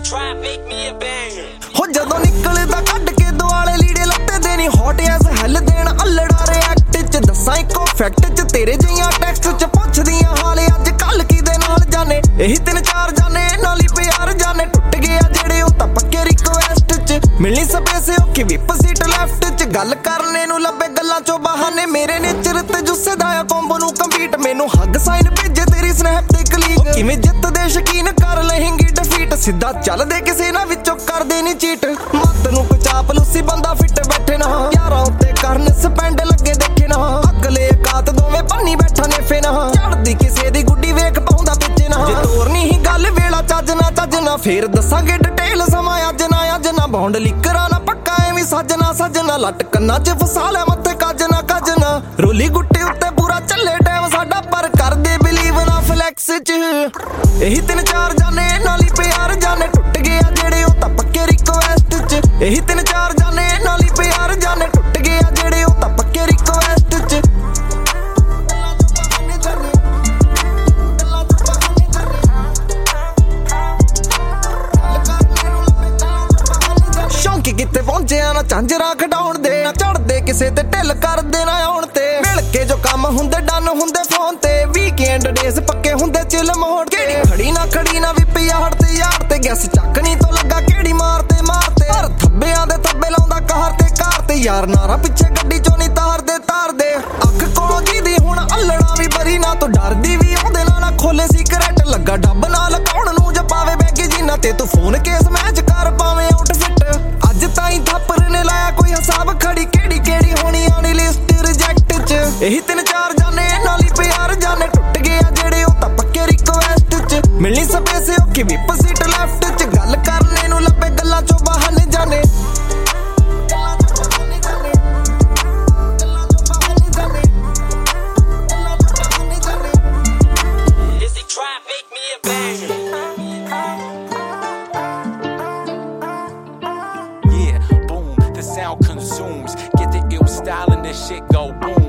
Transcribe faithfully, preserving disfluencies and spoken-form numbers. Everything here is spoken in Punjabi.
ਹੋ ਜਦੋਂ ਨਿਕਲਦਾ ਕੱਢ ਕੇ ਦੁਆਲੇ ਲੀੜੇ ਲੱਤੇ ਦੇ ਨਹੀਂ ਹੌਟ ਐਸ ਹੈਲ ਦੇਣ ਅਲੜਾ ਰਿਐਕਟ ਚ ਦੱਸਾਂ ਇੱਕੋ ਫੈਕਟ ਚ ਤੇਰੇ ਜਿਹੀਆਂ ਟੈਕਸਟ ਚ ਪੁੱਛਦੀਆਂ ਹਾਲੇ ਅੱਜ ਕੱਲ ਕਿਦੇ ਨਾਲ ਜਾਣੇ ਇਹੀ ਤਿੰਨ ਚਾਰ ਜਾਣੇ ਨਾਲ ਹੀ ਪਿਆਰ ਜਾਣੇ ਟੁੱਟ ਗਿਆ ਜਿਹੜੇ ਉਹ ਤਾਂ ਪੱਕੇ ਰਿਕੁਐਸਟ ਚ ਮਿਲਣੀ ਸਪੇਸ ਔਖੀ ਵਿਪ ਸੀਟ ਲੈਫਟ ਚ ਗੱਲ ਕਰਨੇ ਨੂੰ ਲੱਭੇ ਗੱਲਾਂ ਚੋਂ ਬਹਾਨੇ ਮੇਰੇ ਨੇਚਰ ਤੇ ਜੁੱਸੇ ਦਾ ਆ ਕੰਬੋ ਨੂੰ ਕੰਪੀਟ ਮੈਨੂੰ ਹੱਗ ਸਾਈਨ ਭੇਜੇ ਤੇਰੀ ਸਨੈਪ ਤੇ ਕਲੀਕ ਕਿਵੇਂ ਜਿੱਤਦੇ ਸ਼ਕੀਨ ਕਰ ਲਹਿੰਗੀ ਡਿਫੀਟ ਸਿੱਧਾ ਚੱਲਦੇ ਕਿਸੇ ਨਾ ਵਿੱਚੋਂ ਕਰਦੇ ਨਹੀਂ ਚੀਟ ਮੱਤ ਨੂੰ ਕੋਈ ਚਾਪਲੂਸੀ ਬੰਦਾ ਫਿੱਟ ਬੈਠੇ ਨਾ ਯਾਰਾਂ ਉੱਤੇ ਕਰਨ ਸਪੈਂਡ ਲੱਗੇ ਦੇਖੇ ਨਾ ਅਗਲੇ ਕਾਤ ਦੋਵੇਂ ਪੰਨੀ ਬੈਠਾ ਨੇਫੇ ਨਾ ਚੜਦੀ ਕਿਸੇ ਦੀ ਗੁੱਡੀ ਵੇਖ ਪਾਉਂਦਾ ਵਿੱਚ ਨਾ ਜੇ ਤੋਰਨੀ ਹੀ ਗੱਲ ਵੇਲਾ ਚੱਜ ਨਾ ਚੱਜ ਨਾ ਫੇਰ ਦੱਸਾਂਗੇ ਡਿਟੇਲ ਸਮਾਂ ਅੱਜ ਨਾ ਅੱਜ ਨਾ ਬੌਂਡ ਲਿਕਰਾਂ ਨਾ ਪੱਕਾ ਐਵੇਂ ਸੱਜਣਾ ਸੱਜਣਾ ਲੱਟ ਕੰਨਾਂ 'ਚ ਫਸਾ ਲਿਆ ਮੱਥੇ ਕੱਜ ਨਾ ਕੱਜ ਨਾ ਰੋਲੀ ਗੁੱਟੇ ਉੱਤੇ ਪੂਰਾ ਚੱਲੇ ਟਾਈਮ ਸਾਡਾ ਪਰ ਕਰਦੇ ਬਿਲੀਵ ਨਾ ਫਲੈਕਸ 'ਚ ਇਹੀ ਤਿੰਨ ਚਾਰ ਜਾਣੇ ਨਾਲ ਹੀ ਪਿਆਰ ਜਾਣੇ ਟੁੱਟ ਗਿਆ ਜਿਹੜੇ ਉਹ ਤਾਂ ਪੱਕੇ ਰਿਕੁਐਸਟ 'ਚ ਇਹੀ ਤਿੰਨ ਚਾਰ ਜਾਣੇ ਨਾਲ ਹੀ ਪਿਆਰ ਜਾਣੇ ਟੁੱਟ ਗਿਆ ਜਿਹੜੇ ਉਹ ਤਾਂ ਪੱਕੇ ਰਿਕੁਐਸਟ 'ਚ ਸ਼ੌਂਕੀ ਕਿਤੇ ਪਹੁੰਚਿਆ ਨਾ ਝਾਂਜਰਾਂ ਖਡਾਉਣ ਦੇ ਨਾ ਚੜਦੇ ਕਿਸੇ ਤੇ ਢਿੱਲ ਕਰਦੇ ਨਾ ਆਉਣ ਤੇ ਮਿਲ ਕੇ ਜੋ ਕੰਮ ਹੁੰਦੇ ਡਨ ਹੁੰਦੇ ਫੋਨ ਤੇ ਵੀਕਐਂਡ ਡੇਜ਼ ਪੱਕੇ ਹੁੰਦੇ ਚਿਲ ਮੋੜ ਕਿਹੜੀ ਖੜੀ ਨਾ ਖੜੀ ਨਾ ਵੀ ਪਿਆਰ ਤੇ ਯਾਰ ਤੇ ਗੈਸ ਚੱਕਣੀ ਤੋਂ ਲੱਗਾ ਕਿਹੜੀ ਮਾਰ ਤੇ ਮਾਰ ਤੇ ਹਰ ਥੱਬਿਆਂ ਦੇ ਥੱਬੇ ਲਾਉਂਦਾ ਕਾਰ ਤੇ ਕਾਰ ਤੇ ਯਾਰ ਨਾਰਾ ਪਿੱਛੇ ਗੱਡੀ ਚੋਂ ਨਹੀਂ ਤਾਰ ਦੇ ਤਾਰ ਦੇ ਅੱਖ ਕੋਲੋਂ ਜਿਹਦੀ ਹੁਣ ਅਲੜਾ ਵੀ ਬਰੀ ਨਾ ਤੂੰ ਡਰਦੀ ਵੀ ਉਹਦੇ ਨਾਲ ਨਾ ਖੋਲੇ ਸੀਕ੍ਰੇਟ ਲੱਗਾ ਡੱਬ ਨਾਲ ਕੌਣ ਨੂੰ ਜਪਾਵੇ ਬੈਗੀ ਜਿੰਨਾ ਤੇ ਤੂੰ ਫੋਨ ਕੇਸ ਮੈਚ ਕਰ ਪਾਵੇਂ ਆਊਟਫਿਟ ਅੱਜ ਤਾਈਂ ਥੱਪਰ ਨੇ ਲਾਇਆ ਕੋਈ ਹਿਸਾਬ ਖੜੀ ਕਿਹੜੀ ਕਿਹੜੀ ਹੋਣੀ ਆਣੀ ਲਿਸਟ ਰਿਜੈਕਟ 'ਚ ਇਹੀ ਤਿੰਨ ਚਾਰ ਜਾਣੇ ਨਾਲ ਹੀ ਪਿਆਰ ਜਾਣੇ ਟੁੱਟ ਗਿਆ ਜਿਹੜੇ ਉਹ ਤਾਂ ਪੱਕੇ ਰਿਕੁਐਸਟ 'ਚ ਮਿਲਣੀ ਸਪੇਸ ਔਖੀ ਵਿਪ ਸੀਟ ਲੈਫਟ 'ਚ ਗੱਲ ਕਰਨੇ ਨੂੰ ਲੱਭੇ ਗੱਲਾਂ ਚੋਂ ਬਹਾਨੇ ਜਾਣੇ Sound consumes, get the ill style and this shit go boom.